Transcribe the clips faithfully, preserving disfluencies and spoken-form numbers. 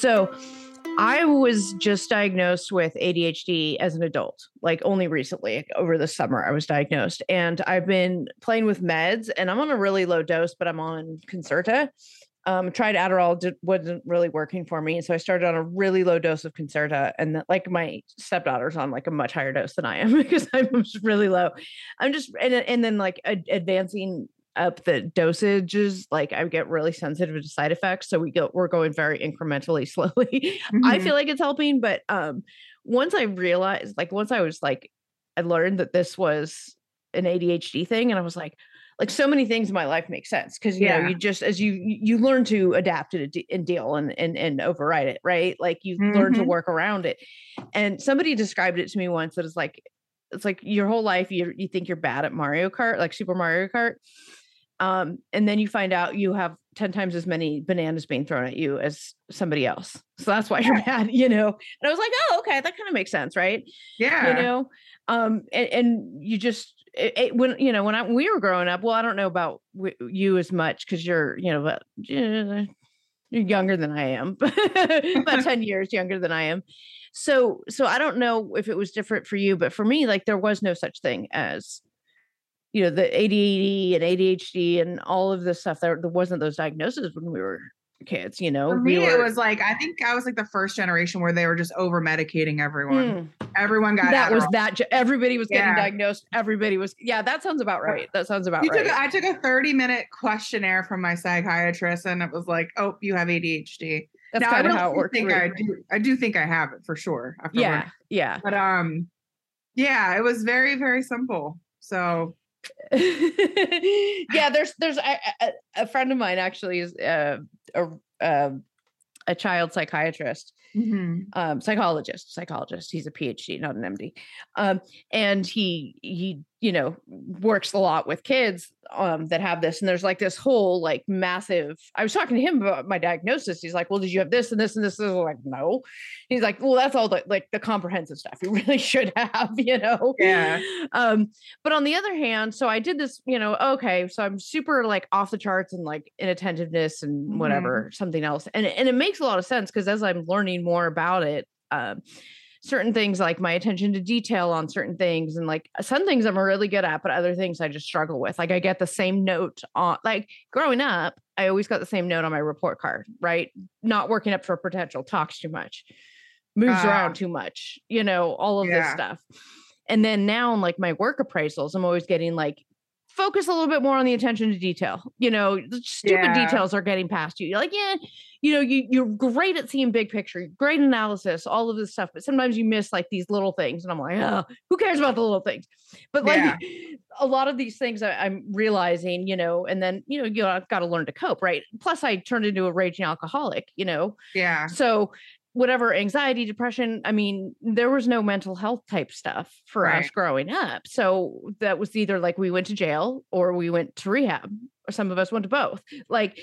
So I was just diagnosed with A D H D as an adult, like only recently. Like over the summer I was diagnosed, and I've been playing with meds, and I'm on a really low dose, but I'm on Concerta. Um, tried Adderall, did, wasn't really working for me. So I started on a really low dose of Concerta, and that, like my stepdaughter's on like a much higher dose than I am because I'm just really low. I'm just, and, and then like a, advancing up the dosages, like I get really sensitive to side effects. So we go, we're going very incrementally slowly. Mm-hmm. I feel like it's helping, but um, once I realized, like once I was like, I learned that this was an A D H D thing, and I was like, like so many things in my life make sense because you yeah. know you just as you you learn to adapt it and deal and and and override it, right? Like you mm-hmm. learn to work around it. And somebody described it to me once that it's like it's like your whole life you you think you're bad at Mario Kart, like Super Mario Kart. Um, and then you find out you have ten times as many bananas being thrown at you as somebody else. So that's why you're bad, you know? And I was like, oh, okay, that kind of makes sense. Right. Yeah. You know? Um, and, and you just, it, it, when, you know, when I, when we were growing up, well, I don't know about w- you as much cause you're, you know, but you're younger than I am, about ten years younger than I am. So, so I don't know if it was different for you, but for me, like there was no such thing as, you know, the A D D and A D H D and all of this stuff. There, there wasn't those diagnoses when we were kids, you know. For me, we were, it was like, I think I was like the first generation where they were just over medicating everyone. Mm. Everyone got that Adderall. was that. Everybody was getting yeah. diagnosed. Everybody was. Yeah, that sounds about right. That sounds about you right. Took a, I took a thirty minute questionnaire from my psychiatrist, and it was like, oh, you have A D H D. That's kind of how it works. Think I, do, I do think I have it for sure. Yeah, learning. yeah. But um, yeah, it was very, very simple. So. yeah, there's there's a, a, a friend of mine actually is uh, a a, a child psychiatrist, mm-hmm. um, psychologist, psychologist. He's a P H D, not an M D, um, and he he you know works a lot with kids um, that have this. And there's like this whole like massive. I was talking to him about my diagnosis. He's like, "Well, did you have this and this and this?" I was like, "No." He's like, "Well, that's all the like the comprehensive stuff you really should have, you know." Yeah. Um, but on the other hand, so I did this, you know. Okay, so I'm super like off the charts and like inattentiveness and whatever, mm-hmm. something else, and and it makes a lot of sense because as I'm learning more about it, um, certain things like my attention to detail on certain things, and like some things I'm really good at, but other things I just struggle with. Like I get the same note on, like growing up, I always got the same note on my report card, right? Not working up for potential, talks too much, moves uh, around too much, you know, all of yeah. this stuff. And then now in like my work appraisals, I'm always getting like, focus a little bit more on the attention to detail. You know, stupid yeah. details are getting past you. You're like, yeah, you know, you, you're great at seeing big picture, great analysis, all of this stuff. But sometimes you miss like these little things. And I'm like, oh, who cares about the little things? But like yeah. a lot of these things I, I'm realizing, you know, and then, you know, you I've got to learn to cope. Right. Plus I turned into a raging alcoholic, you know? Yeah. So whatever anxiety, depression, I mean, there was no mental health type stuff for right. us growing up. So that was either like we went to jail or we went to rehab, or some of us went to both. Like,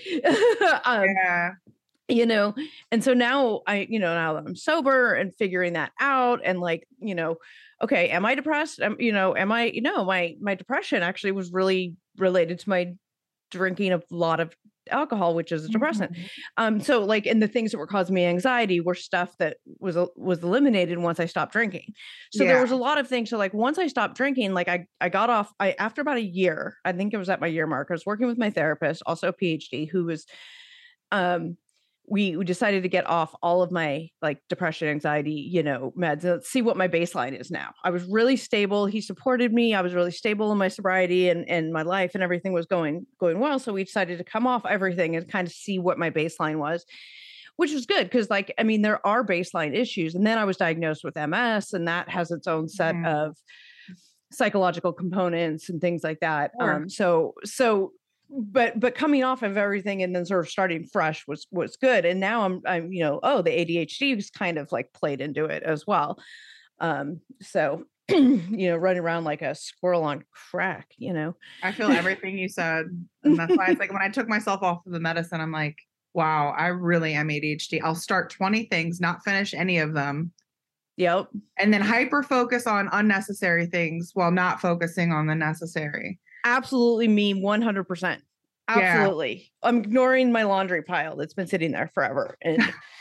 um, yeah. you know, and so now I, you know, now that I'm sober and figuring that out and like, you know, okay, am I depressed? Um, you know, am I, you know, my, my depression actually was really related to my drinking a lot of alcohol, which is a depressant. Mm-hmm. Um, so like, and the things that were causing me anxiety were stuff that was, was eliminated once I stopped drinking. So yeah. there was a lot of things. So like, once I stopped drinking, like I, I got off, I, after about a year, I think it was at my year mark, I was working with my therapist, also a P H D, who was, um, we, we decided to get off all of my like depression, anxiety, you know, meds, and let's see what my baseline is now. I was really stable. He supported me. I was really stable in my sobriety and, and my life, and everything was going, going well. So we decided to come off everything and kind of see what my baseline was, which was good. Cause like, I mean, there are baseline issues. And then I was diagnosed with M S, and that has its own set mm-hmm. of psychological components and things like that. Sure. Um, so, so, but, but coming off of everything and then sort of starting fresh was, was good. And now I'm, I'm, you know, oh, the A D H D was kind of like played into it as well. Um, so, you know, running around like a squirrel on crack, you know. I feel everything you said. And that's why it's like when I took myself off of the medicine, I'm like, wow, I really am A D H D. I'll start twenty things, not finish any of them. Yep. And then hyper focus on unnecessary things while not focusing on the necessary. Absolutely me one hundred percent. Absolutely. Yeah. I'm ignoring my laundry pile that's been sitting there forever. And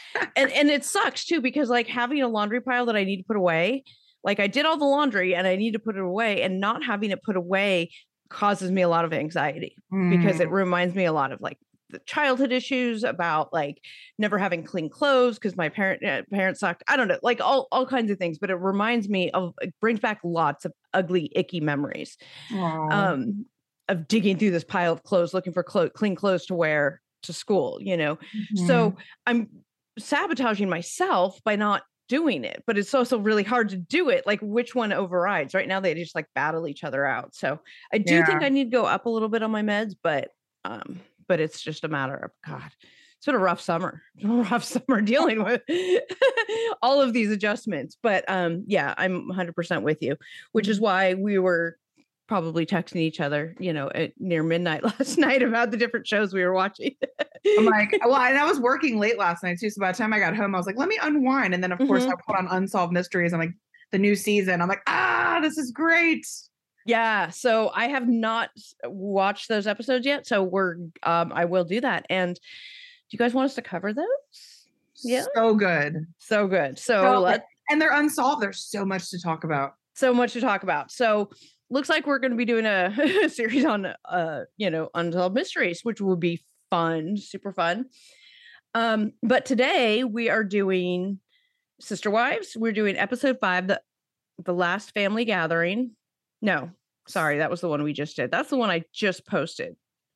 and and it sucks too, because like having a laundry pile that I need to put away, like I did all the laundry and I need to put it away, and not having it put away causes me a lot of anxiety mm. because it reminds me a lot of like the childhood issues about like never having clean clothes because my parent uh, parents sucked. I don't know, like all, all kinds of things, but it reminds me of, it brings back lots of ugly, icky memories um, of digging through this pile of clothes, looking for clo- clean clothes to wear to school, you know? Mm-hmm. So I'm sabotaging myself by not doing it, but it's also really hard to do it. Like which one overrides? Right now they just like battle each other out. So I do yeah. think I need to go up a little bit on my meds, but um but it's just a matter of, God, it's been a rough summer, a rough summer dealing with all of these adjustments. But um, yeah, I'm one hundred percent with you, which is why we were probably texting each other, you know, at near midnight last night about the different shows we were watching. I'm like, well, and I was working late last night too. So by the time I got home, I was like, let me unwind. And then of mm-hmm. course I put on Unsolved Mysteries. I'm like, the new season. I'm like, ah, this is great. Yeah, so I have not watched those episodes yet, so we're um I will do that. And do you guys want us to cover those? Yeah, so good, so good. So, so let's, and they're unsolved. There's so much to talk about. So much to talk about. So looks like we're going to be doing a, a series on uh you know unsolved mysteries, which will be fun, super fun. Um, but today we are doing Sister Wives. We're doing episode five, the the last family gathering. No, sorry, that was the one we just did. That's the one I just posted.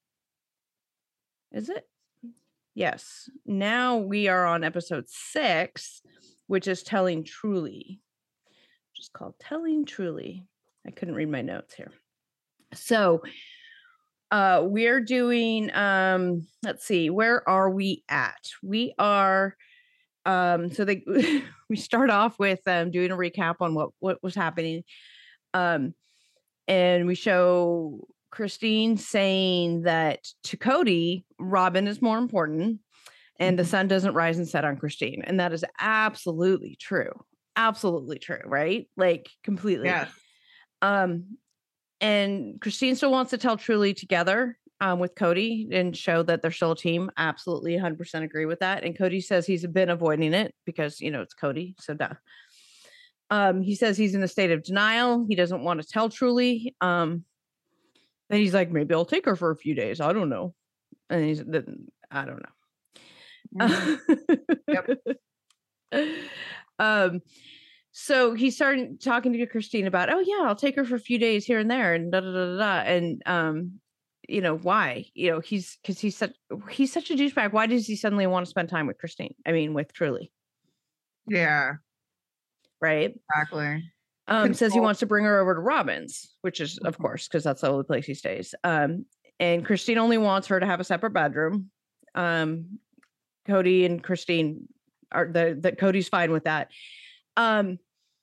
Is it? Yes. Now we are on episode six, which is Telling Truly. Just called Telling Truly. I couldn't read my notes here. So uh we're doing um let's see, where are we at? We are um so they we start off with um doing a recap on what what was happening. Um And we show Christine saying that to Cody, Robin is more important and mm-hmm. the sun doesn't rise and set on Christine. And that is absolutely true. Absolutely true, right? Like completely. Yeah. Um, and Christine still wants to tell Truly together um, with Cody and show that they're still a team. Absolutely one hundred percent agree with that. And Cody says he's been avoiding it because, you know, it's Cody. So duh. Um, he says he's in a state of denial. He doesn't want to tell Truly. Um, then he's like, maybe I'll take her for a few days. I don't know. And he's, I don't know. Mm-hmm. Yep. Um, so he started talking to Christine about, oh yeah, I'll take her for a few days here and there, and da da da da. And um, you know why? You know he's because he's such he's such a douchebag. Why does he suddenly want to spend time with Christine? I mean, with Truly. Yeah. Right. Exactly. Um, Control. Says he wants to bring her over to Robin's, which is of course because that's the only place he stays. Um, and Christine only wants her to have a separate bedroom. Um, Cody and Christine are the that Cody's fine with that. Um,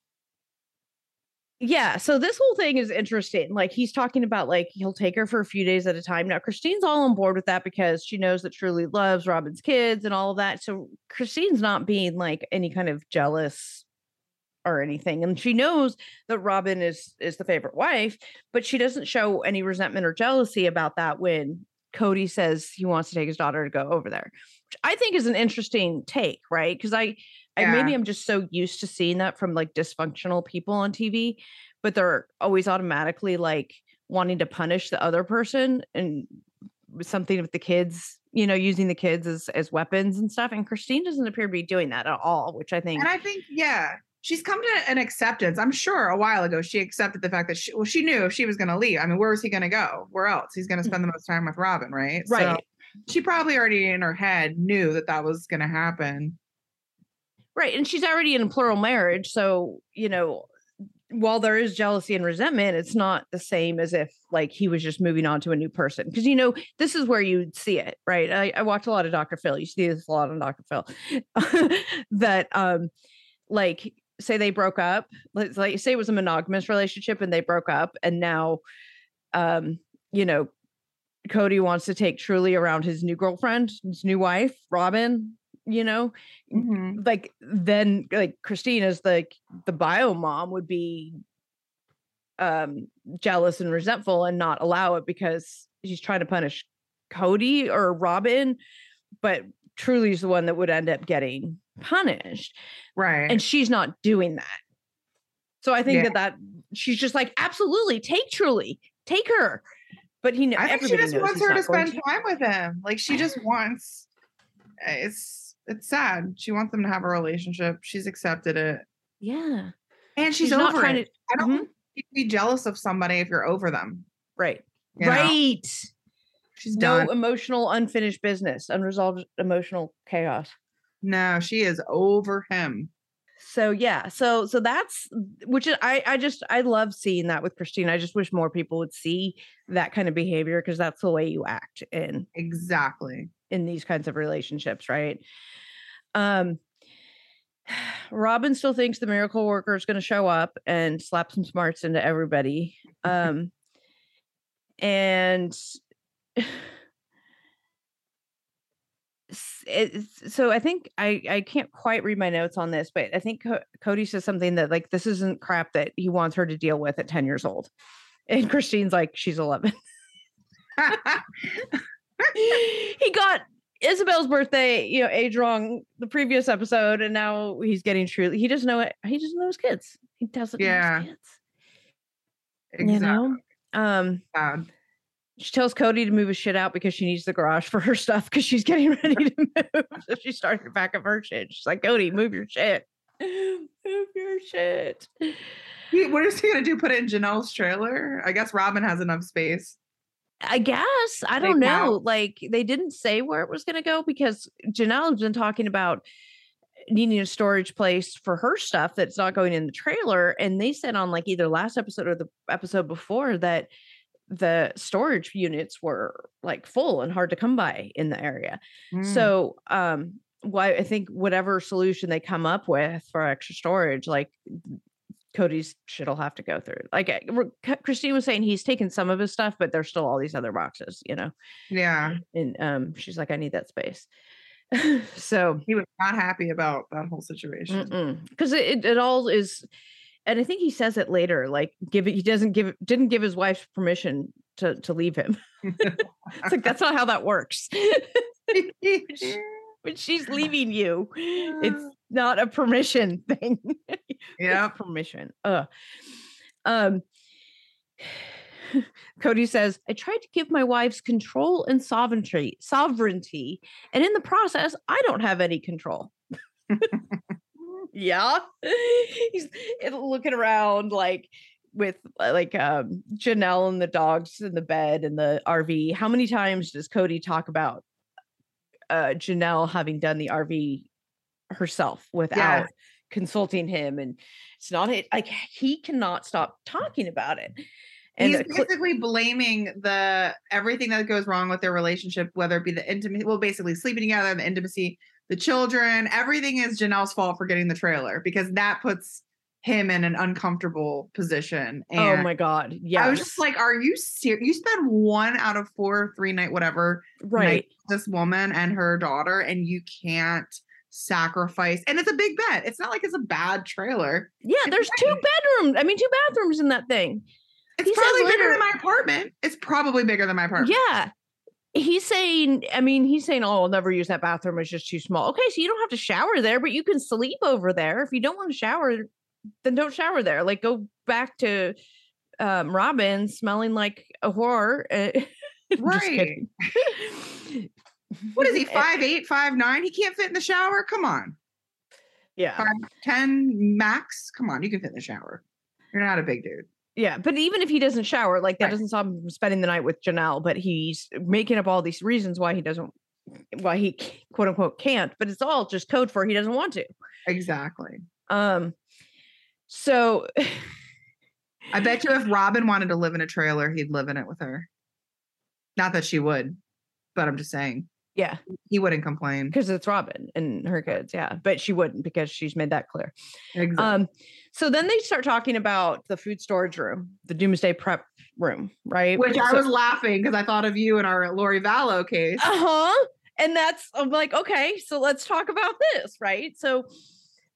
yeah, so this whole thing is interesting. Like he's talking about like he'll take her for a few days at a time. Now Christine's all on board with that because she knows that Truly loves Robin's kids and all of that. So Christine's not being like any kind of jealous or anything, and she knows that Robin is is the favorite wife, but she doesn't show any resentment or jealousy about that when Cody says he wants to take his daughter to go over there, which I think is an interesting take, right? Because I, yeah. I maybe I'm just so used to seeing that from like dysfunctional people on T V, but they're always automatically like wanting to punish the other person and something with the kids, you know, using the kids as as weapons and stuff. And Christine doesn't appear to be doing that at all, which I think. And I think, yeah. She's come to an acceptance. I'm sure a while ago she accepted the fact that she, well, she knew if she was going to leave. I mean, where was he going to go? Where else? He's going to spend the most time with Robin, right? Right. So she probably already in her head knew that that was going to happen. Right. And she's already in a plural marriage. So, you know, while there is jealousy and resentment, it's not the same as if like he was just moving on to a new person. Because, you know, this is where you see it, right? I, I watch a lot of Doctor Phil. You see this a lot on Doctor Phil. that, um, like, say they broke up, let's like say it was a monogamous relationship and they broke up, and now um you know Cody wants to take Truly around his new girlfriend, his new wife, Robin, you know, mm-hmm. like then like Christine as like the bio mom would be um jealous and resentful and not allow it because she's trying to punish Cody or Robin, but Truly's the one that would end up getting punished. Right. And she's not doing that. So I think yeah. that that she's just like, absolutely, take Truly, take her. But he, I think she just wants her to spend to. time with him. Like she just wants. It's it's sad. She wants them to have a relationship. She's accepted it. Yeah, and she's, she's over not trying it. To, I don't mm-hmm. you can be jealous of somebody if you're over them. Right. You right. Know? She's no done. Emotional unfinished business, unresolved emotional chaos. No, she is over him. So yeah, so so that's which is, I I just I love seeing that with Christine. I just wish more people would see that kind of behavior because that's the way you act in exactly in these kinds of relationships, right? Um, Robin still thinks the miracle worker is going to show up and slap some smarts into everybody, um, and. It's, so I think I, I can't quite read my notes on this, but I think Co- Cody says something that like, this isn't crap that he wants her to deal with at ten years old. And Christine's like, she's eleven. He got Isabel's birthday, you know, age wrong the previous episode. And now he's getting Truly. He doesn't know it. He doesn't know his kids. He doesn't yeah. know his kids. Exactly. You know? Um, Sad. She tells Cody to move his shit out because she needs the garage for her stuff because she's getting ready to move. So she started to pack up her shit. She's like, Cody, move your shit. Move your shit. What is he going to do? Put it in Janelle's trailer? I guess Robin has enough space. I guess. I don't know. Like, they didn't say where it was going to go because Janelle has been talking about needing a storage place for her stuff that's not going in the trailer. And they said on like either last episode or the episode before that the storage units were like full and hard to come by in the area. Mm. So, um, why I think whatever solution they come up with for extra storage, like Cody's shit'll have to go through. Like Christine was saying, he's taken some of his stuff, but there's still all these other boxes, you know? Yeah. And, um, she's like, I need that space. So he was not happy about that whole situation because it, it, it all is. And I think he says it later, like give it, he doesn't give, didn't give his wife permission to, to leave him. It's like, that's not how that works. When she's leaving you, it's not a permission thing. Yeah. Permission. Uh, um, Cody says, I tried to give my wives control and sovereignty, sovereignty, and in the process, I don't have any control. Yeah. He's looking around like with like um Janelle and the dogs in the bed and the R V. How many times does Cody talk about uh Janelle having done the R V herself without yeah. consulting him? And it's not it like he cannot stop talking about it. And he's basically blaming the everything that goes wrong with their relationship, whether it be the intimacy, well, basically sleeping together, the intimacy, the children, everything is Janelle's fault for getting the trailer because that puts him in an uncomfortable position. And oh my God. Yeah. I was just like, are you serious? You spend one out of four, three night, whatever, right? Night, this woman and her daughter, and you can't sacrifice. And it's a big bed. It's not like it's a bad trailer. Yeah. It's there's big. two bedrooms. I mean, two bathrooms in that thing. It's he probably bigger later, than my apartment. It's probably bigger than my apartment. Yeah. He's saying, I mean, he's saying, oh, I'll never use that bathroom. It's just too small. Okay, so you don't have to shower there, but you can sleep over there. If you don't want to shower, then don't shower there. Like, go back to um, Robin smelling like a whore. Right. What is he, five eight, five nine? He can't fit in the shower? Come on. Yeah. five ten max? Come on, you can fit in the shower. You're not a big dude. Yeah, but even if he doesn't shower, like that right. doesn't stop him from spending the night with Janelle, but he's making up all these reasons why he doesn't, why he quote unquote can't, but it's all just code for he doesn't want to. Exactly. Um. So I bet you if Robin wanted to live in a trailer, he'd live in it with her. Not that she would, but I'm just saying. Yeah. He wouldn't complain. Because it's Robin and her kids, yeah. But she wouldn't because she's made that clear. Exactly. Um, so then they start talking about the food storage room, the doomsday prep room, right? Which so, I was laughing because I thought of you in our Lori Vallow case. Uh-huh. And that's, I'm like, okay, so let's talk about this, right? So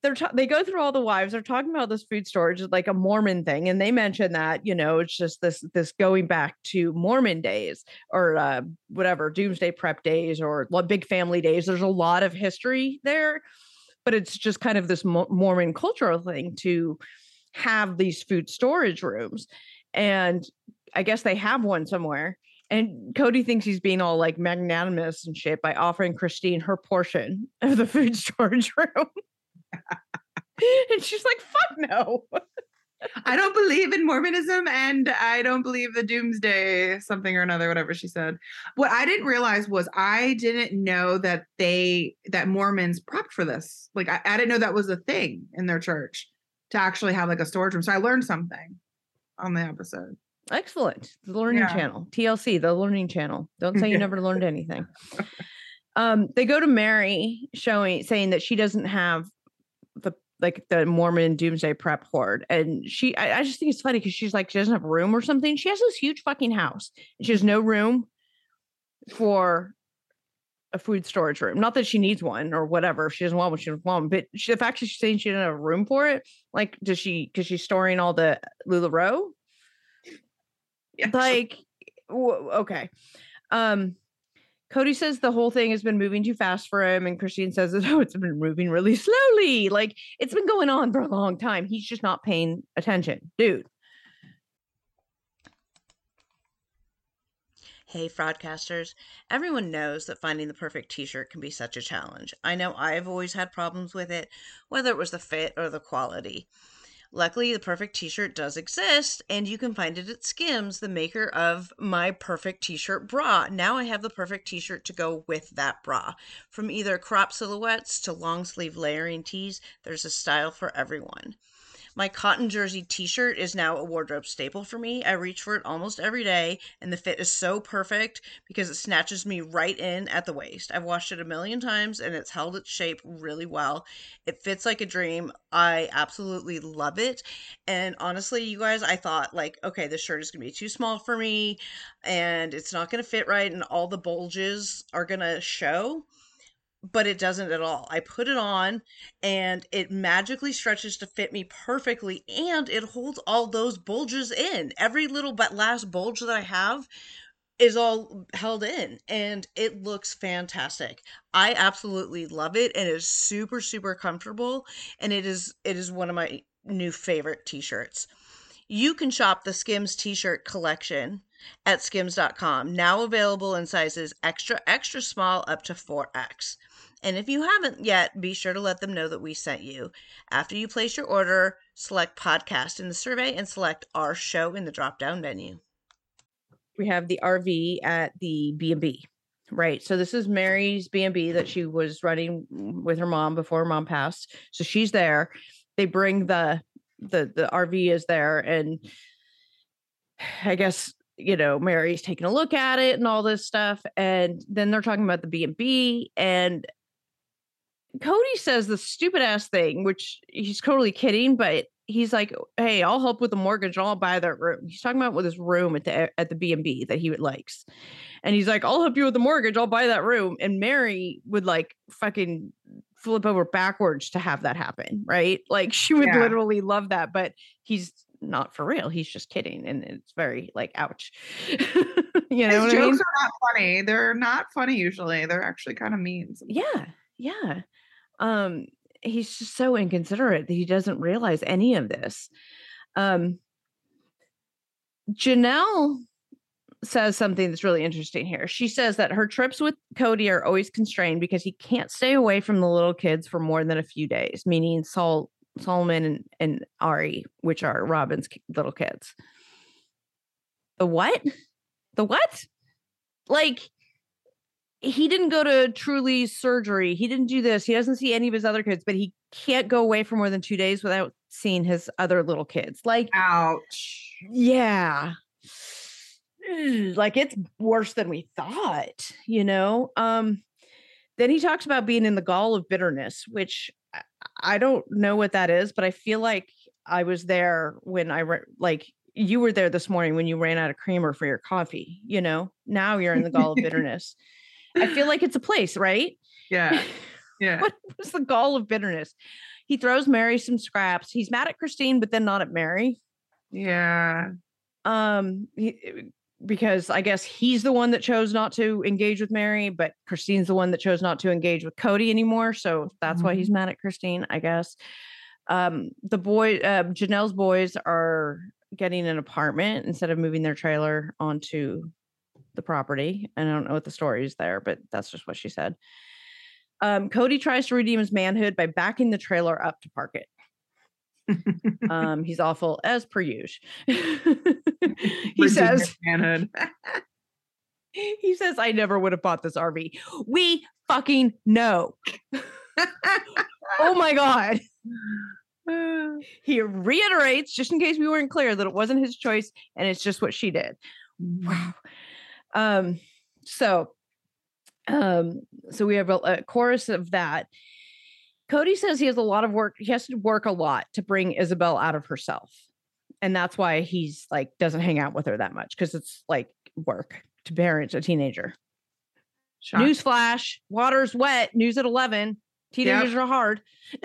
they're ta- they go through all the wives. They're talking about this food storage, like a Mormon thing, and they mention that, you know, it's just this this going back to Mormon days or uh, whatever doomsday prep days or big family days. There's a lot of history there, but it's just kind of this Mo- Mormon cultural thing to have these food storage rooms, and I guess they have one somewhere. And Cody thinks he's being all like magnanimous and shit by offering Christine her portion of the food storage room. And she's like, fuck no. I don't believe in Mormonism and I don't believe the doomsday something or another, whatever she said. What I didn't realize was I didn't know that they, that Mormons prepped for this. Like, I, I didn't know that was a thing in their church to actually have like a storage room. So I learned something on the episode. Excellent. The Learning yeah. Channel, T L C, the Learning Channel. Don't say you never learned anything. Um, they go to Mary showing, saying that she doesn't have the, like the Mormon doomsday prep hoard. And she, I, I just think it's funny because she's like, she doesn't have room or something. She has this huge fucking house. She has no room for a food storage room. Not that she needs one or whatever. If she doesn't want one, she doesn't want one. But she, the fact that she's saying she doesn't have room for it, like, does she, because she's storing all the LuLaRoe? Yeah. Like, okay. Um, Cody says the whole thing has been moving too fast for him, and Christine says, oh, it's been moving really slowly. Like, it's been going on for a long time. He's just not paying attention. Dude. Hey, Fraudcasters. Everyone knows that finding the perfect t-shirt can be such a challenge. I know I've always had problems with it, whether it was the fit or the quality. Luckily, the perfect t-shirt does exist, and you can find it at Skims, the maker of my perfect t-shirt bra. Now I have the perfect t-shirt to go with that bra. From either crop silhouettes to long sleeve layering tees, there's a style for everyone. My cotton jersey t-shirt is now a wardrobe staple for me. I reach for it almost every day, and the fit is so perfect because it snatches me right in at the waist. I've washed it a million times, and it's held its shape really well. It fits like a dream. I absolutely love it. And honestly, you guys, I thought, like, okay, this shirt is going to be too small for me, and it's not going to fit right, and all the bulges are going to show. But it doesn't at all. I put it on and it magically stretches to fit me perfectly, and it holds all those bulges in. Every little but last bulge that I have is all held in, and it looks fantastic. I absolutely love it, and it is super, super comfortable, and it is it is one of my new favorite t-shirts. You can shop the Skims t-shirt collection at skims dot com, now available in sizes extra, extra small up to four X. And if you haven't yet, be sure to let them know that we sent you. After you place your order, select podcast in the survey and select our show in the drop-down menu. We have the R V at the B and B, right? So this is Mary's B and B that she was running with her mom before her mom passed. So she's there. They bring the, the, the R V is there, and I guess, you know, Mary's taking a look at it and all this stuff. And then they're talking about the B and B, and Cody says the stupid ass thing, which he's totally kidding, but he's like, hey, I'll help with the mortgage. I'll buy that room. He's talking about with his room at the, at the B and B that he likes. And he's like, I'll help you with the mortgage. I'll buy that room. And Mary would like fucking flip over backwards to have that happen. Right. Like she would yeah. literally love that, but he's not for real. He's just kidding. And it's very like, ouch. You know, his what jokes I mean? are not funny. They're not funny. Usually they're actually kind of mean. Sometimes. Yeah. Yeah. Um, he's just so inconsiderate that he doesn't realize any of this. Um, Janelle says something that's really interesting here. She says that her trips with Cody are always constrained because he can't stay away from the little kids for more than a few days, meaning Sol, Solomon and, and Ari, which are Robin's little kids. The what? The what? Like, he didn't go to Truly's surgery. He didn't do this. He doesn't see any of his other kids, but he can't go away for more than two days without seeing his other little kids. Like, ouch. Yeah. Like, it's worse than we thought, you know? Um, then he talks about being in the gall of bitterness, which I don't know what that is, but I feel like I was there when I re- like you were there this morning when you ran out of creamer for your coffee, you know? Now you're in the gall of bitterness. I feel like it's a place, right? Yeah. Yeah. What was the gall of bitterness? He throws Mary some scraps. He's mad at Christine, but then not at Mary. Yeah. Um, he, because I guess he's the one that chose not to engage with Mary, but Christine's the one that chose not to engage with Cody anymore. So that's mm-hmm. why he's mad at Christine, I guess. Um, the boy, uh, Janelle's boys are getting an apartment instead of moving their trailer onto the property. And I don't know what the story is there, but that's just what she said. Um, Cody tries to redeem his manhood by backing the trailer up to park it. um, he's awful as per usual. he says, manhood. he says, I never would have bought this R V. We fucking know. Oh my God. He reiterates, just in case we weren't clear, that it wasn't his choice and it's just what she did. Wow. Um, so, um, so we have a, a chorus of that. Cody says he has a lot of work. He has to work a lot to bring Isabel out of herself. And that's why he's like, doesn't hang out with her that much. Cause it's like work to parent a teenager. Shock. Newsflash, water's wet, news at eleven. Teenagers yep. are hard.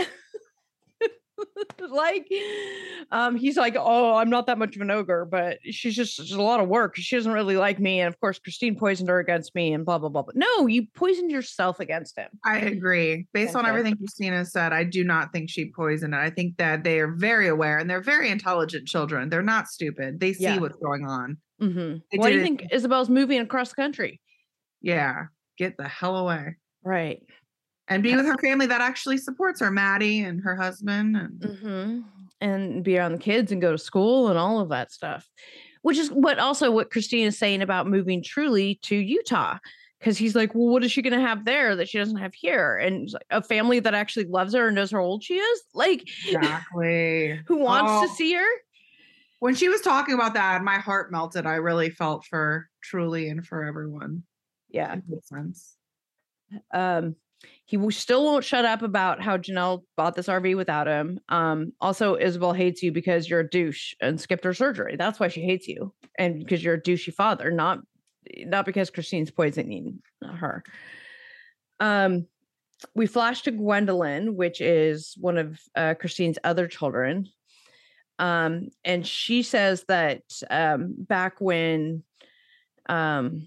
like, um, he's like, oh, I'm not that much of an ogre, but she's just, just a lot of work. She doesn't really like me. And of course, Christine poisoned her against me and blah, blah, blah. But no, you poisoned yourself against him. I agree. Based on everything Christina said, I do not think she poisoned it. I think that they are very aware and they're very intelligent children. They're not stupid. They see yeah. what's going on. Mm-hmm. Why do you think Isabel's moving across the country? Yeah. Get the hell away. Right. And be with her family that actually supports her, Maddie and her husband. And, mm-hmm. and be around the kids and go to school and all of that stuff. Which is what also what Christine is saying about moving Truly to Utah. Because he's like, well, what is she going to have there that she doesn't have here? And like, a family that actually loves her and knows how old she is? Like, exactly. Who wants oh. to see her? When she was talking about that, my heart melted. I really felt for Truly and for everyone. Yeah. It makes sense. Um, He still won't shut up about how Janelle bought this R V without him. Um, also, Isabel hates you because you're a douche and skipped her surgery. That's why she hates you. And because you're a douchey father, not not because Christine's poisoning her. Um, we flash to Gwendolyn, which is one of uh, Christine's other children. Um, and she says that um, back when um,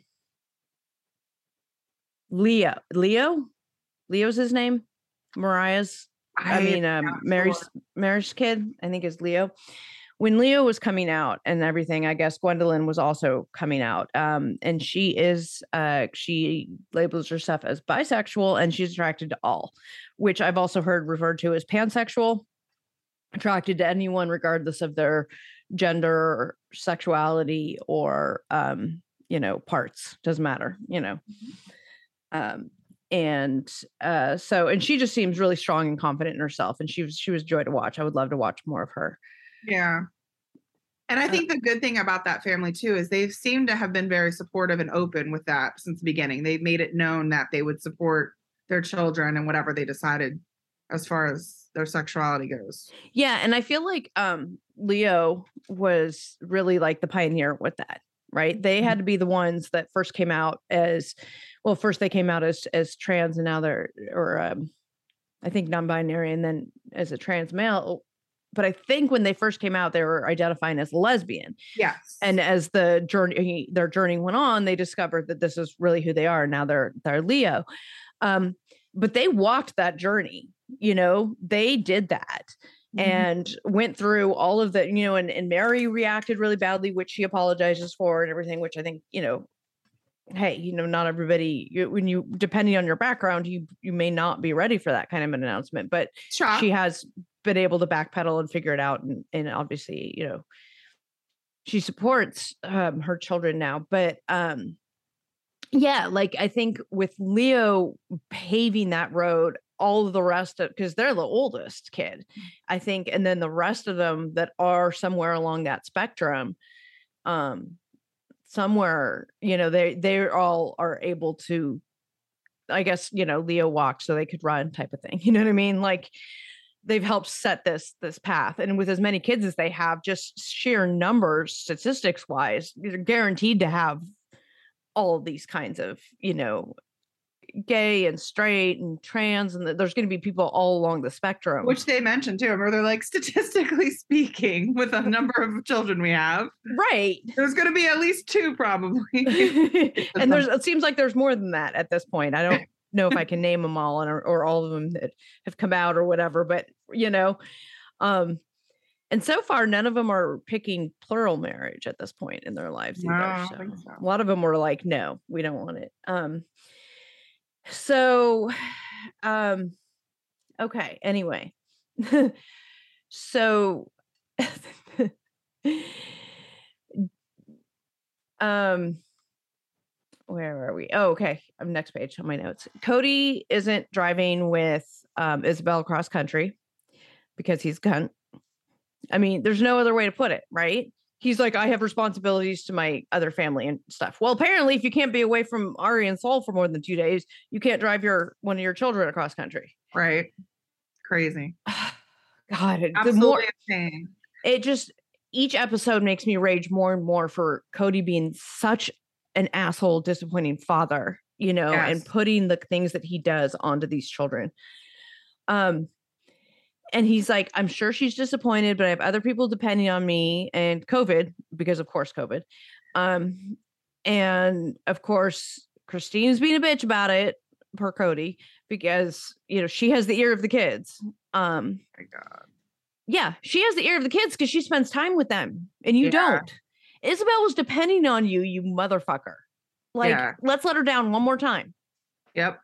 Leo, Leo? Leo's his name. Mariah's, I, I mean, um, Mary's, sure. Mary's kid, I think is Leo. When Leo was coming out and everything, I guess Gwendolyn was also coming out. Um, and she is, uh, she labels herself as bisexual and she's attracted to all, which I've also heard referred to as pansexual, attracted to anyone regardless of their gender or sexuality or, um, you know, parts, doesn't matter, you know. Um, And uh, so, and she just seems really strong and confident in herself. And she was, she was joy to watch. I would love to watch more of her. Yeah. And I think uh, the good thing about that family too, is they've seemed to have been very supportive and open with that since the beginning. They've made it known that they would support their children and whatever they decided as far as their sexuality goes. Yeah. And I feel like um, Leo was really like the pioneer with that. Right. They had to be the ones that first came out as, well, first they came out as, as trans and now they're, or um, I think non-binary and then as a trans male. But I think when they first came out, they were identifying as lesbian. Yes. And as the journey, their journey went on, they discovered that this is really who they are. Now they're, they're Leo. Um, but they walked that journey, you know, they did that. And went through all of the, you know, and, and Mary reacted really badly, which she apologizes for and everything, which I think, you know, hey, you know, not everybody, you, when you, depending on your background, you, you may not be ready for that kind of an announcement, but sure. She has been able to backpedal and figure it out. And, and obviously, you know, she supports um, her children now, but um, yeah, like I think with Leo paving that road, all of the rest of, because they're the oldest kid, I think, and then the rest of them that are somewhere along that spectrum, um, somewhere, you know, they they all are able to, I guess, you know, Leo walked so they could run type of thing. You know what I mean? Like they've helped set this this path, and with as many kids as they have, just sheer numbers, statistics wise, you're guaranteed to have all of these kinds of, you know, gay and straight and trans, and there's going to be people all along the spectrum. Which they mentioned too. Remember, they're like, statistically speaking, with the number of children we have, right? There's going to be at least two, probably. And there's it seems like there's more than that at this point. I don't know if I can name them all, and or, or all of them that have come out or whatever. But you know, um, and so far, none of them are picking plural marriage at this point in their lives No, either. I So, don't think so. a lot of them were like, "No, we don't want it." Um, so, um, okay. Anyway, so, um. Where are we? Oh, okay. I'm next page on my notes. Cody isn't driving with um, Isabel across country because he's cunt. I mean, there's no other way to put it, right? He's like, I have responsibilities to my other family and stuff. Well, apparently, if you can't be away from Ari and Sol for more than two days, you can't drive your one of your children across country. Right. Crazy. God, the Absolutely more insane. it just each episode makes me rage more and more for Cody being such an asshole, disappointing father, you know, Yes. and putting the things that he does onto these children. Um, and he's like, I'm sure she's disappointed, but I have other people depending on me and COVID, because of course, COVID. Um, and of course, Christine's being a bitch about it, per Cody, because, you know, she has the ear of the kids. Um, Oh my God. yeah, she has the ear of the kids because she spends time with them and you Yeah. don't. Isabel was depending on you, you motherfucker. Like, Yeah. let's let her down one more time. Yep.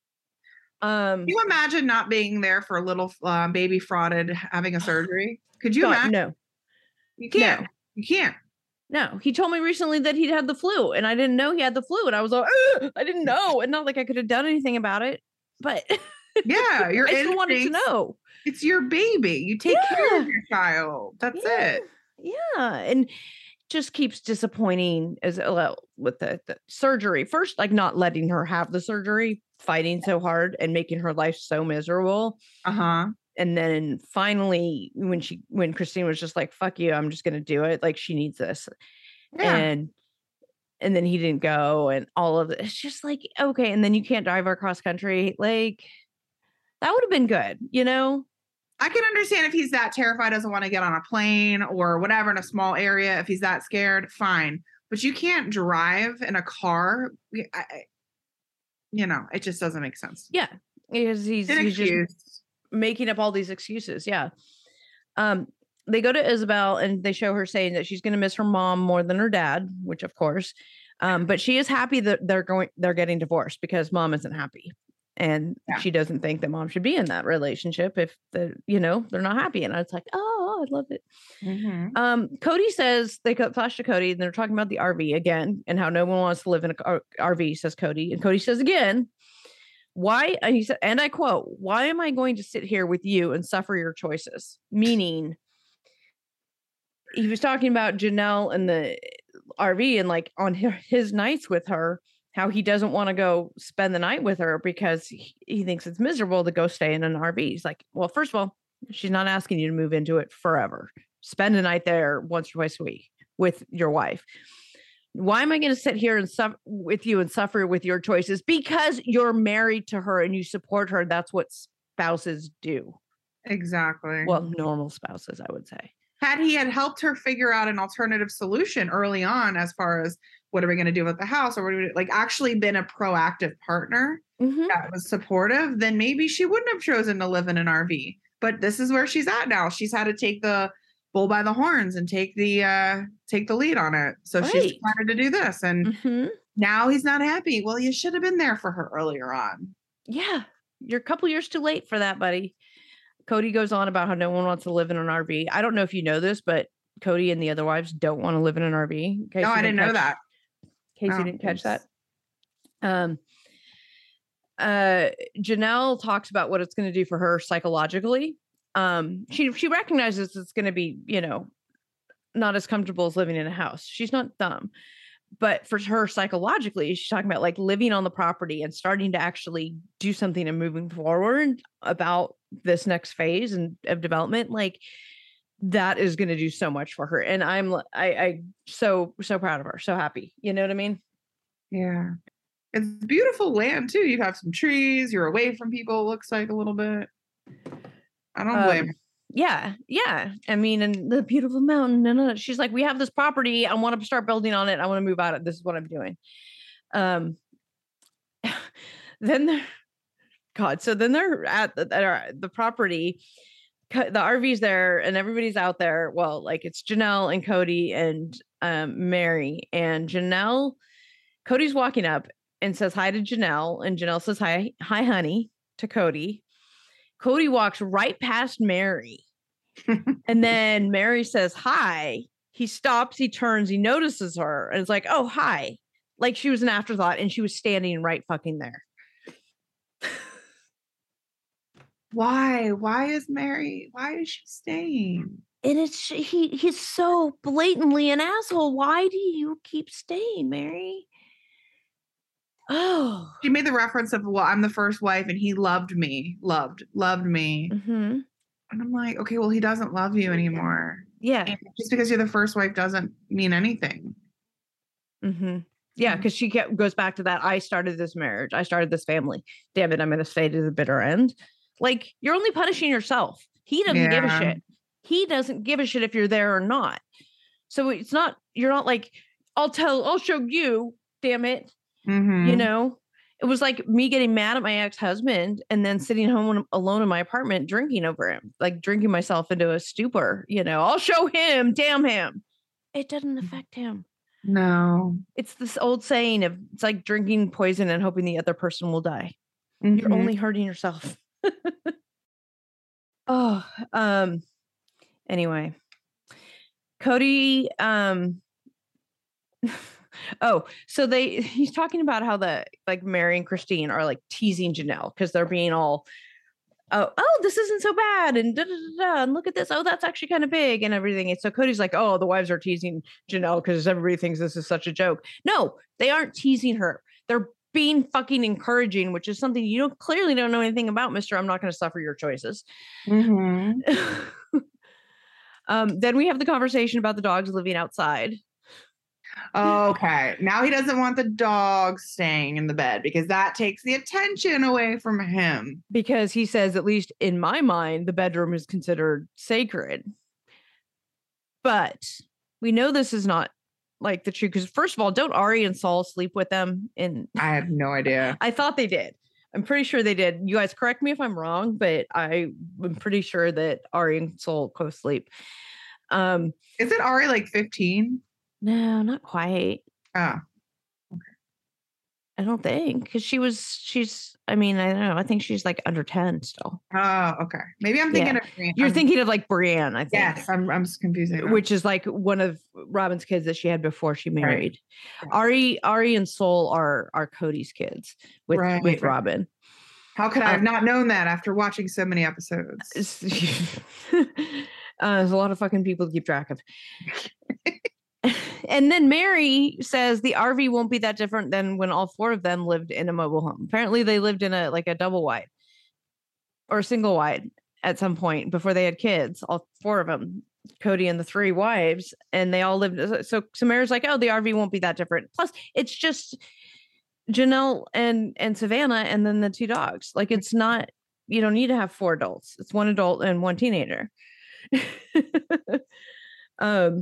Um, Can you imagine not being there for a little uh, baby frauded having a surgery? Could you God, imagine? no, You can't. No. You can't. no. He told me recently that he'd had the flu, and I didn't know he had the flu, and I was like, "Ugh, I didn't know, and not like I could have done anything about it, but Yeah, your I still wanted to instincts- know. It's your baby. You take care Yeah. of your child. That's Yeah. it. Yeah, and just keeps disappointing as well with the, the surgery. First, like not letting her have the surgery, fighting so hard and making her life so miserable. Uh huh. And then finally, when she when Christine was just like, fuck you, I'm just gonna do it. Like she needs this. Yeah. And and then he didn't go and all of it. It's just like, okay, and then you can't drive her cross country. Like that would have been good, you know? I can understand if he's that terrified, doesn't want to get on a plane or whatever in a small area. If he's that scared, fine. But you can't drive in a car. I, I- you know, it just doesn't make sense. Yeah. Because he's, An he's just excuse. making up all these excuses. Yeah. Um, they go to Isabel and they show her saying that she's going to miss her mom more than her dad, which of course, um, but she is happy that they're going, they're getting divorced because mom isn't happy. And Yeah. she doesn't think that mom should be in that relationship if the, you know, they're not happy. And it's like, oh, I love it. Mhm. Um, Cody says they cut flash to Cody and they're talking about the R V again and how no one wants to live in a R V, says Cody. And Cody says again, why? And he said, and I quote, why am I going to sit here with you and suffer your choices? Meaning he was talking about Janelle and the R V and like on her, his nights with her, how he doesn't want to go spend the night with her because he, he thinks it's miserable to go stay in an R V. He's like, well, first of all, she's not asking you to move into it forever. Spend a night there once or twice a week with your wife. Why am I going to sit here and suffer with you and suffer with your choices? Because you're married to her and you support her. That's what spouses do. Exactly. Well, normal spouses, I would say. Had he had helped her figure out an alternative solution early on, as far as what are we going to do with the house, or what do we do, like actually been a proactive partner Mhm. that was supportive, then maybe she wouldn't have chosen to live in an R V. But this is where she's at now. She's had to take the bull by the horns and take the uh take the lead on it. So she's Right. decided to do this, and Mhm. now he's not happy. Well, you should have been there for her earlier on. Yeah, you're a couple years too late for that, buddy. Cody goes on about how no one wants to live in an R V. I don't know if you know this, but Cody and the other wives don't want to live in an R V. In case No, you I didn't know catch- that. In case Oh, you didn't catch that. thanks. Um, uh, Janelle talks about what it's going to do for her psychologically. Um, she she recognizes it's going to be, you know, not as comfortable as living in a house. She's not dumb. But for her psychologically, she's talking about like living on the property and starting to actually do something and moving forward about this next phase and of development. Like that is going to do so much for her. And I'm I I so so proud of her. So happy. You know what I mean? Yeah. It's beautiful land too. You have some trees. You're away from people. It looks like a little bit. I don't blame. Um, yeah, yeah. I mean, and the beautiful mountain. And uh, she's like, we have this property. I want to start building on it. I want to move out of. This is what I'm doing. Um, then, they're- God. So then they're at the, at the property. The R V's there, and everybody's out there. Well, like it's Janelle and Cody and um, Mary. And Janelle, Cody's walking up and says hi to Janelle, and Janelle says hi, hi, honey, to Cody. Cody walks right past Mary, and then Mary says hi. He stops, he turns, he notices her, and it's like, oh, hi, like she was an afterthought, and she was standing right fucking there. Why? Why is Mary? Why is she staying? And it's he. He's so blatantly an asshole. Why do you keep staying, Mary? Oh, she made the reference of, well, I'm the first wife, and he loved me, loved, loved me. Mm-hmm. And I'm like, okay, well, he doesn't love you anymore. Yeah, and just because you're the first wife doesn't mean anything. Mm-hmm. Yeah, because she kept, goes back to that. I started this marriage. I started this family. Damn it, I'm going to stay to the bitter end. Like, you're only punishing yourself. He doesn't yeah. give a shit. He doesn't give a shit if you're there or not. So it's not, you're not like, I'll tell, I'll show you, damn it. Mm-hmm. You know, it was like me getting mad at my ex-husband and then sitting home alone in my apartment, drinking over him, like drinking myself into a stupor. You know, I'll show him, damn him. It doesn't affect him. No. It's this old saying of, it's like drinking poison and hoping the other person will die. Mm-hmm. You're only hurting yourself. oh, um, anyway, Cody, um, oh, so they, he's talking about how the, like Mary and Christine are like teasing Janelle because they're being all, oh, oh, this isn't so bad. And da, da, da, da, and look at this. Oh, that's actually kind of big and everything. And so Cody's like, oh, the wives are teasing Janelle because everybody thinks this is such a joke. No, they aren't teasing her. They're being fucking encouraging, which is something you don't clearly don't know anything about, Mister I'm not going to suffer your choices. Mm-hmm. um, then we have the conversation about the dogs living outside. Okay. Now he doesn't want the dog staying in the bed because that takes the attention away from him. Because he says, at least in my mind, the bedroom is considered sacred. But we know this is not like the truth. Because first of all, don't Ari and Saul sleep with them? In I have no idea. I thought they did. I'm pretty sure they did. You guys correct me if I'm wrong, but I'm pretty sure that Ari and Saul co-sleep. Um, is it Ari like fifteen? No, not quite. Oh, okay. I don't think because she was. She's. I mean, I don't know. I think she's like under ten still. Oh, okay. Maybe I'm thinking yeah. of. Brienne. You're I'm, thinking of like Brienne. I think. Yes, I'm. I'm confusing. Which is like one of Robin's kids that she had before she married. Right. Ari, Ari, and Soul are are Cody's kids with right. with Robin. How could I have um, not known that after watching so many episodes? uh, there's a lot of fucking people to keep track of. And then Mary says the R V won't be that different than when all four of them lived in a mobile home. Apparently they lived in a like a double wide or a single wide at some point before they had kids, all four of them, Cody and the three wives, and they all lived. So, so Mary's like, oh, the R V won't be that different. Plus it's just Janelle and, and Savannah and then the two dogs. Like it's not, you don't need to have four adults. It's one adult and one teenager. um,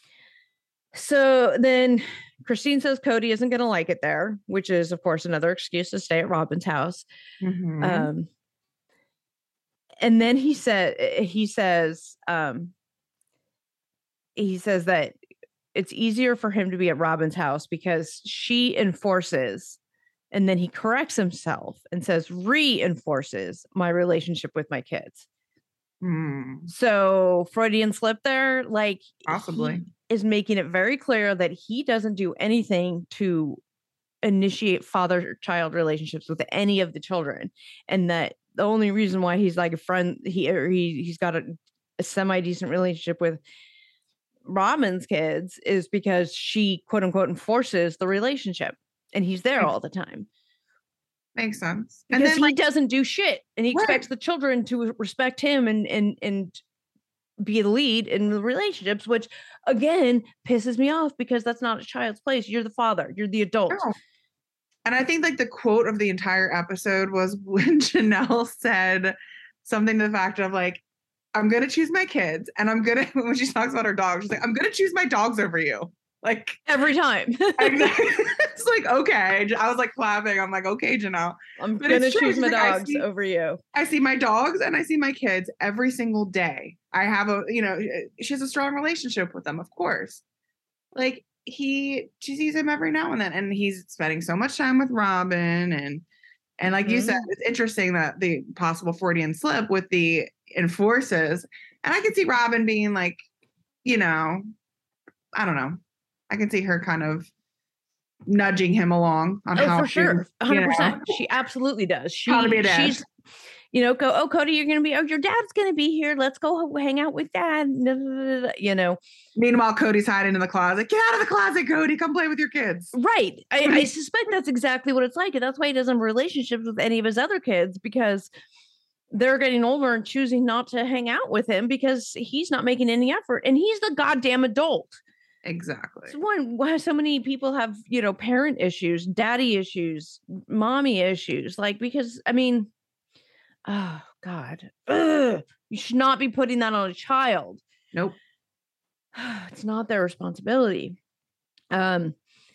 So then Christine says Cody isn't going to like it there, which is, of course, another excuse to stay at Robin's house. Mm-hmm. Um, and then he said, he says, um, he says that it's easier for him to be at Robin's house because she enforces, and then he corrects himself and says reinforces my relationship with my kids. Mm. So Freudian slip there, like possibly. Is making it very clear that he doesn't do anything to initiate father-child relationships with any of the children, and that the only reason why he's like a friend, he or he he's got a, a semi-decent relationship with Robin's kids is because she quote unquote enforces the relationship, and he's there all the time. Makes sense. Because and then, he like, doesn't do shit, and he right. expects the children to respect him and and and be the lead in the relationships, which again pisses me off because that's not a child's place. You're the father. You're the adult. No. And I think like the quote of the entire episode was when Janelle said something to the fact of like, I'm going to choose my kids. And I'm going to, when she talks about her dog, she's like, I'm going to choose my dogs over you. Like every time. It's like, okay. I was like clapping. I'm like, okay, Janelle. I'm But going to it's true. choose She's my like, I dogs see- over you. I see my dogs and I see my kids every single day. I have a, you know, she has a strong relationship with them, of course. Like he, she sees him every now and then, and he's spending so much time with Robin. And, and like you said, Mhm. it's interesting that the possible Freudian slip with the enforces. And I could see Robin being like, you know, I don't know. I can see her kind of nudging him along on Oh, how for to, sure. you one hundred know, percent. She absolutely does. She, how to be a dad. she's, you know, go, oh, Cody, you're going to be, oh, your dad's going to be here. Let's go hang out with dad. You know, Meanwhile, Cody's hiding in the closet. Get out of the closet, Cody. Come play with your kids. right. I, I suspect that's exactly what it's like. And that's why he doesn't have relationships with any of his other kids, because they're getting older and choosing not to hang out with him because he's not making any effort. And he's the goddamn adult. Exactly. It's one why so many people have, you know, parent issues, daddy issues, mommy issues. Like, because I mean, oh God, ugh, you should not be putting that on a child. Nope. It's not their responsibility. Um,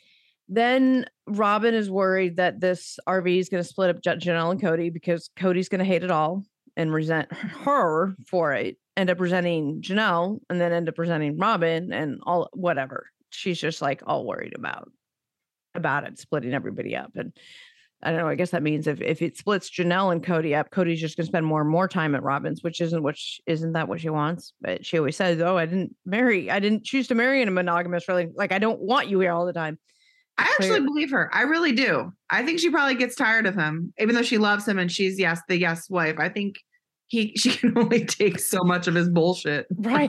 then Robin is worried that this R V is going to split up Jan- Janelle and Cody because Cody's going to hate it all and resent her for it. End up resenting Janelle and then end up resenting Robin and all whatever. She's just like all worried about about it splitting everybody up. And I don't know. I guess that means if, if it splits Janelle and Cody up, Cody's just going to spend more and more time at Robin's, which isn't what she, isn't that what she wants? But she always says, "Oh, I didn't marry. I didn't choose to marry in a monogamous relationship. Like I don't want you here all the time." I actually believe her. I really do. I think she probably gets tired of him, even though she loves him and she's yes, the yes wife. I think he she can only take so much of his bullshit. Right?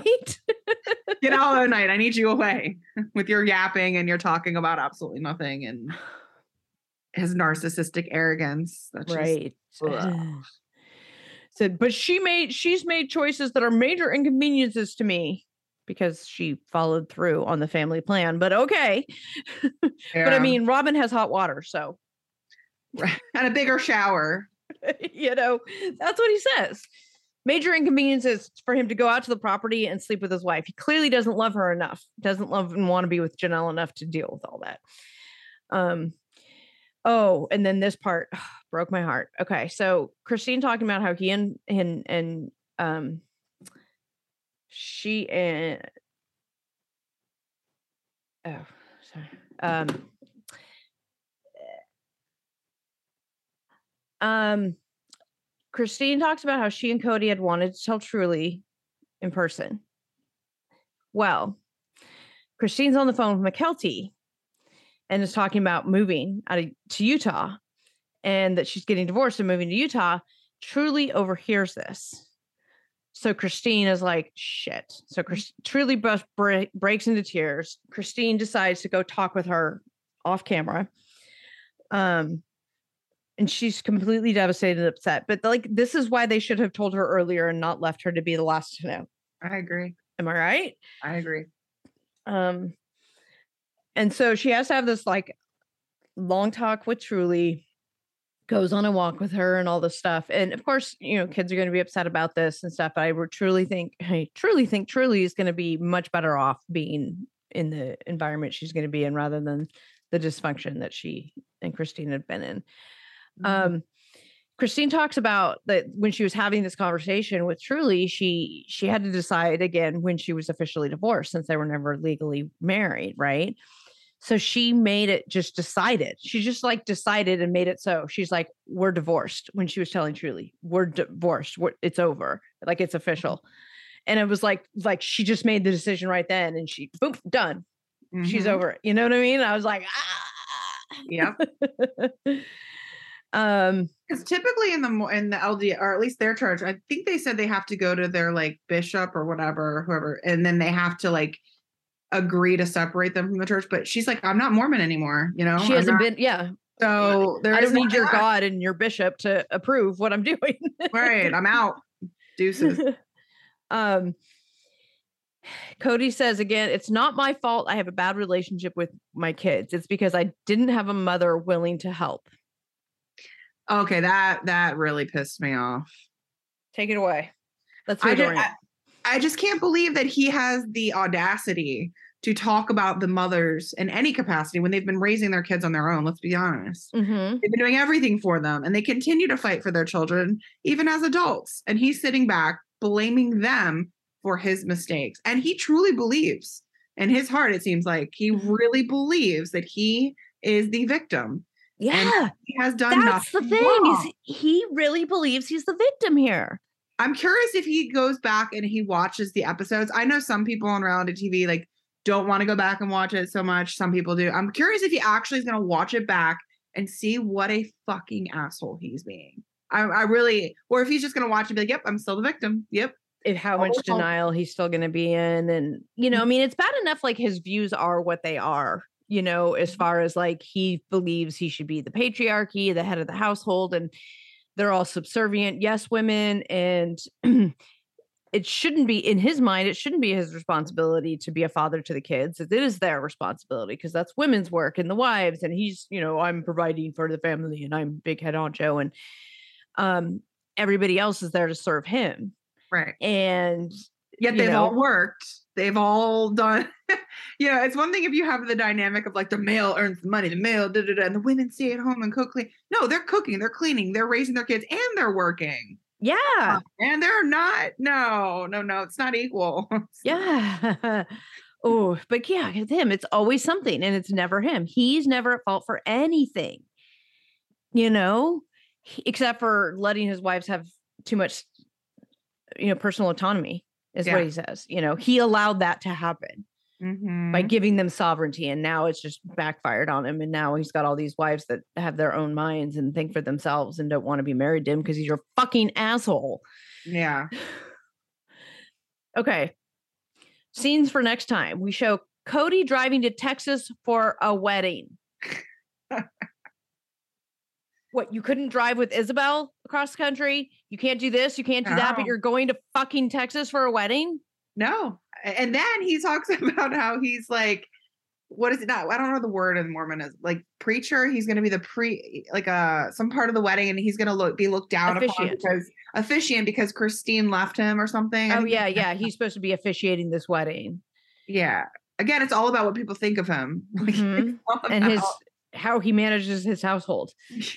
Get out at night. I need you away with your yapping and you're talking about absolutely nothing and his narcissistic arrogance. That's right. Just, Said, but she made she's made choices that are major inconveniences to me because she followed through on the family plan. But okay. yeah. But I mean, Robin has hot water, so and a bigger shower. you know, that's what he says. Major inconveniences for him to go out to the property and sleep with his wife. He clearly doesn't love her enough, doesn't love and want to be with Janelle enough to deal with all that. Um, oh, and then this part ugh, broke my heart. Okay, so Christine talking about how he and and and um she and oh sorry. Um um Christine talks about how she and Cody had wanted to tell Truly in person. Well, Christine's on the phone with McKelty and is talking about moving out of, to Utah and that she's getting divorced and moving to Utah. Truly overhears this. So Christine is like, shit. So Chris, Truly bre- breaks into tears. Christine decides to go talk with her off camera. Um, And she's completely devastated and upset. But like, this is why they should have told her earlier and not left her to be the last to know. I agree. Am I right? I agree. Um, and so she has to have this like long talk with Truly, goes on a walk with her and all this stuff. And of course, you know, kids are going to be upset about this and stuff. But I would truly think, I truly think Truly is going to be much better off being in the environment she's going to be in rather than the dysfunction that she and Christine had been in. Um, Christine talks about that when she was having this conversation with Truly, she she had to decide again when she was officially divorced since they were never legally married, right? So she made it just decided. She just like decided and made it so. She's like, we're divorced when she was telling Truly, we're divorced. We're, it's over. Like it's official. And it was like, like she just made the decision right then and she, boom, done. Mm-hmm. She's over it. You know what I mean? I was like, ah. Yep. Um, because typically in the in the L D, or at least their church, I think they said they have to go to their like bishop or whatever, whoever, and then they have to like agree to separate them from the church. But she's like, I'm not Mormon anymore, you know. She I'm hasn't not, been, yeah. So I don't need your God and your bishop to approve what I'm doing. Right, I'm out. Deuces. um, Cody says again, it's not my fault I have a bad relationship with my kids. It's because I didn't have a mother willing to help. Okay, that that really pissed me off. Take it away. Let's I read just, I, I just can't believe that he has the audacity to talk about the mothers in any capacity when they've been raising their kids on their own. Let's be honest. Mm-hmm. They've been doing everything for them, and they continue to fight for their children, even as adults. And he's sitting back blaming them for his mistakes. And he truly believes, in his heart, it seems like he really believes that he is the victim. Yeah, he has done that's the thing wrong. is he really believes he's the victim here. I'm curious if he goes back and he watches the episodes. I know some people on reality T V like don't want to go back and watch it so much. Some people do. I'm curious if he actually is going to watch it back and see what a fucking asshole he's being. I, I really, or if he's just going to watch it and be like, yep, I'm still the victim. Yep. If how much denial he's still going to be in. And, you know, I mean, it's bad enough like his views are what they are, you know, as far as like he believes he should be the patriarchy, the head of the household, and they're all subservient, yes, women. And it shouldn't be, in his mind, it shouldn't be his responsibility to be a father to the kids. It is their responsibility because that's women's work and the wives. And he's, you know, I'm providing for the family and I'm big head honcho. And um, everybody else is there to serve him. Right. And yet they've know, all worked. They've all done, you know, it's one thing if you have the dynamic of like the male earns the money, the male, da, da, da, and the women stay at home and cook. Clean. No, they're cooking, they're cleaning, they're raising their kids, and they're working. Yeah. Uh, and they're not, no, no, no, it's not equal. Yeah. Oh, but yeah, it's him. It's always something and it's never him. He's never at fault for anything, you know, except for letting his wives have too much, you know, personal autonomy is yeah. what he says. You know, he allowed that to happen mm-hmm. by giving them sovereignty. And now it's just backfired on him. And now he's got all these wives that have their own minds and think for themselves and don't want to be married to him because he's your fucking asshole. Yeah. Okay. Scenes for next time. We show Cody driving to Texas for a wedding. What, you couldn't drive with Isabel across the country? You can't do this, you can't do no. that, but you're going to fucking Texas for a wedding? No. And then he talks about how he's like, what is it not? I don't know the word in Mormon is like preacher. He's going to be the pre, like uh some part of the wedding, and he's going to look be looked down officiant. upon because officiant because Christine left him or something. Oh yeah, yeah. He's supposed to be officiating this wedding. Yeah. Again, it's all about what people think of him, mm-hmm. and his how he manages his household.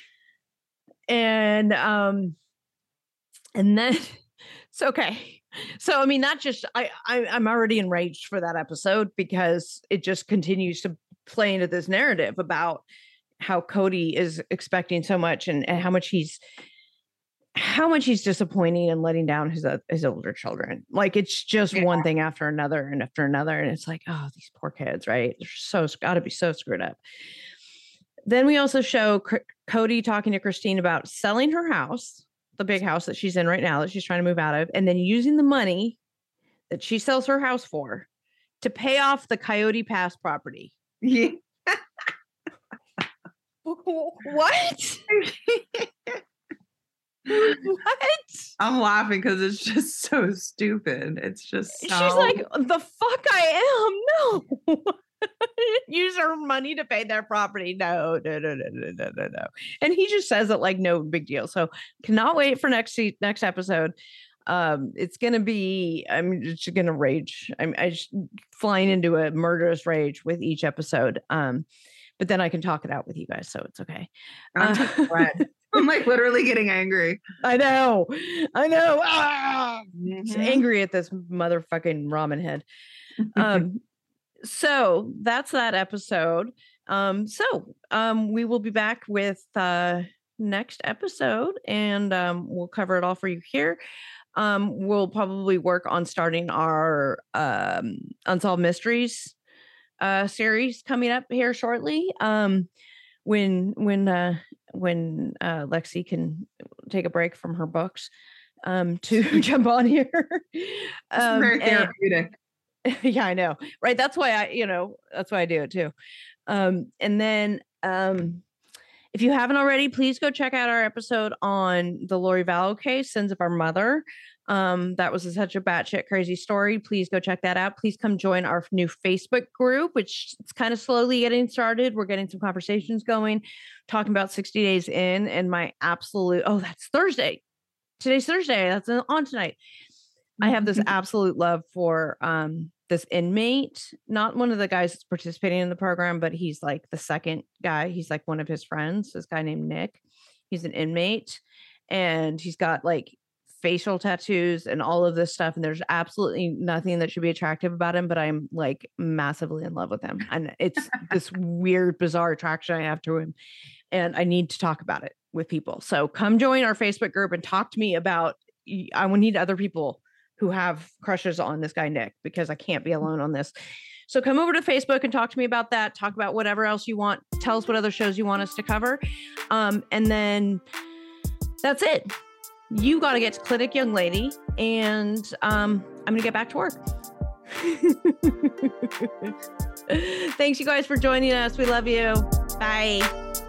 And um, and then it's okay. So I mean, not just I, I I'm already enraged for that episode because it just continues to play into this narrative about how Cody is expecting so much and, and how much he's how much he's disappointing and letting down his uh, his older children. Like it's just yeah. one thing after another and after another, and it's like, oh, these poor kids, right? They're so got to be so screwed up. Then we also show C- Cody talking to Christine about selling her house, the big house that she's in right now that she's trying to move out of, and then using the money that she sells her house for to pay off the Coyote Pass property. Yeah. What? What? I'm laughing because it's just so stupid. It's just so... She's like, the fuck I am. No. Use her money to pay their property. No, no, no, no, no, no, no, no. And he just says it like no big deal. So cannot wait for next next episode. Um, it's gonna be. I'm just gonna rage. I'm I just flying into a murderous rage with each episode. Um, but then I can talk it out with you guys, so it's okay. I'm, uh, I'm like literally getting angry. I know, I know. Ah! Mm-hmm. Just angry at this motherfucking ramen head. Um. So that's that episode. Um, so um, we will be back with uh, next episode and um, we'll cover it all for you here. Um, we'll probably work on starting our um, Unsolved Mysteries uh, series coming up here shortly. Um, when when uh, when uh, Lexi can take a break from her books um, to jump on here. Um, very therapeutic. And, yeah, I know. Right. That's why I, you know, that's why I do it too. Um, and then um, if you haven't already, please go check out our episode on the Lori Vallow case, Sins of Our Mother. Um, that was a, such a batshit crazy story. Please go check that out. Please come join our new Facebook group, which it's kind of slowly getting started. We're getting some conversations going, talking about sixty days in, and my absolute, oh, that's Thursday. Today's Thursday. That's on tonight. I have this absolute love for um, this inmate, not one of the guys that's participating in the program, but he's like the second guy. He's like one of his friends, this guy named Nick. He's an inmate, and he's got like facial tattoos and all of this stuff. And there's absolutely nothing that should be attractive about him, but I'm like massively in love with him. And it's this weird, bizarre attraction I have to him. And I need to talk about it with people. So come join our Facebook group and talk to me about, I would need other people who have crushes on this guy, Nick, because I can't be alone on this. So come over to Facebook and talk to me about that. Talk about whatever else you want. Tell us what other shows you want us to cover. Um, and then that's it. You got to get to Clinic Young Lady, and um, I'm going to get back to work. Thanks, you guys, for joining us. We love you. Bye.